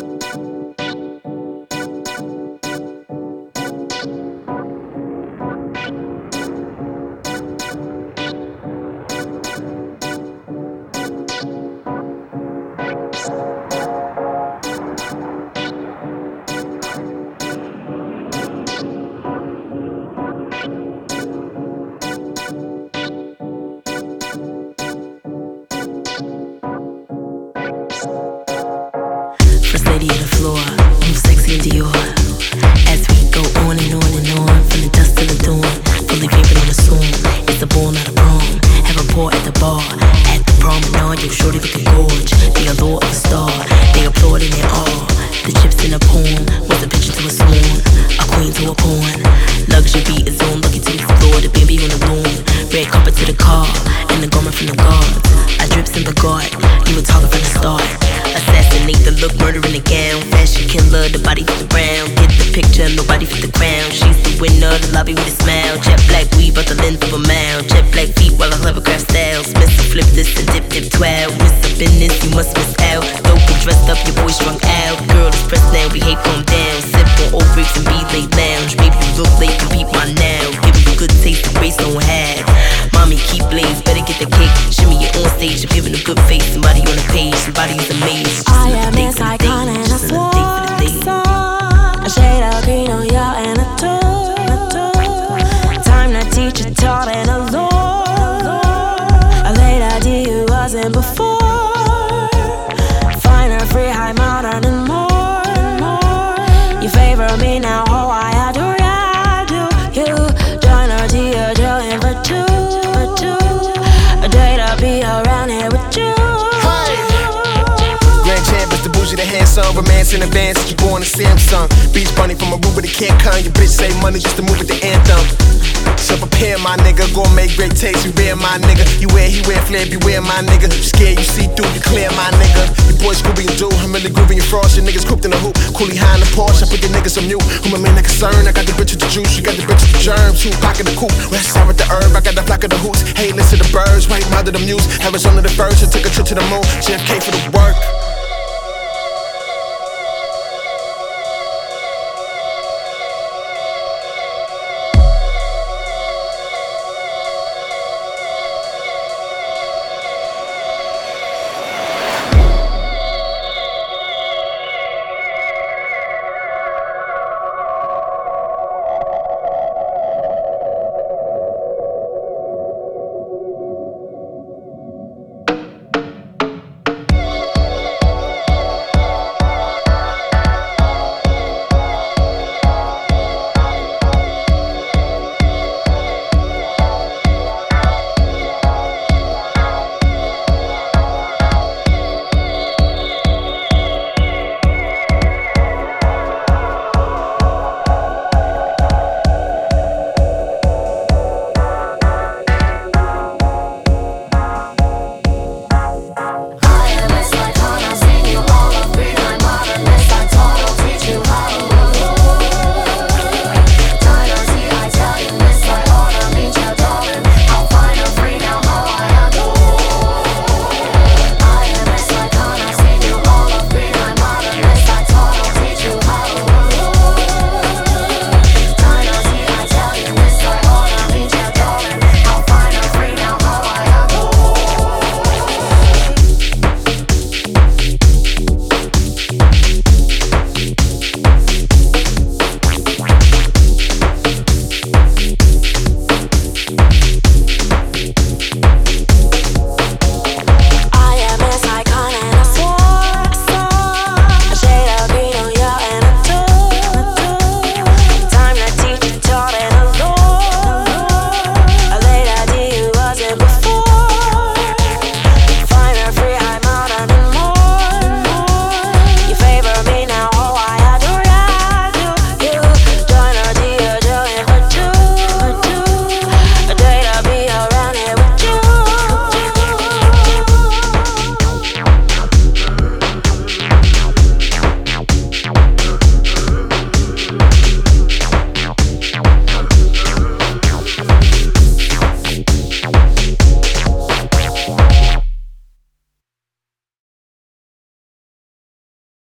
First lady of the floor, move sexy in Dior. As we go on and on and on, from the dusk till the dawn, fully vaping on the storm. It's a ball, not a prom. Have a pour at the bar, at the promenade. Yo, shorty looking gorge, the allure of a star. They applaud in their awe. The chips in a poem was a picture to a swan, a queen to a pawn. Luxury is on, lucky to explore. The baby on the lawn, red carpet to the car, and the garment from the guards. I drips in the guard, you were talking from the start. Assassinate the look, murder in the gown. Fashion killer, the body fit the brown. Get the picture, nobody fit the crown. She's the winner, the lobby with a smile. Jet black weave, but the length of a mile. Jet black feet, while I clever craft styles. Miss to flip this and dip, dip, 12. Miss up in this, you must miss out. Dope and dressed up, your boy strung out. Girl is pressed now, behave, calm down. Sip on old bricks and be late lounge. Baby, you look late, compete my now. Give you good taste, the grace don't have. Mommy, keep blaze, better get the cake. Shimmy it on stage, I'm giving a good face. Somebody on the page, somebody is amazed. I am Miss Icon and I swore a shade of green on your and a two. Time to teach a taught and a lore. A late idea you wasn't before. Finer, free, high, modern and more. You favor me now, oh I adore you. Join her to your drilling for two. A day to be around here with you. The handsome, romance in advance, you born a Samsung. Beach bunny from Aruba to Cancun. Your bitch save money just to move with the anthem. So prepare my nigga, go make great taste, you wear my nigga. You wear, he wear, flare, beware my nigga. You scared, you see through, you clear my nigga. Your boy Scooby and Doo, I'm really grooving your frost. Your niggas cooped in the hoop, coolie high in the Porsche. I put your niggas some new, who my man a concern. I got the bitch with the juice, you got the bitch with the germs. Two pocket the coupe, rest out with the herb. I got the flock of the hoots, hey listen to the birds, right mother the muse. Arizona the first, I took a trip to the moon, JFK for the work.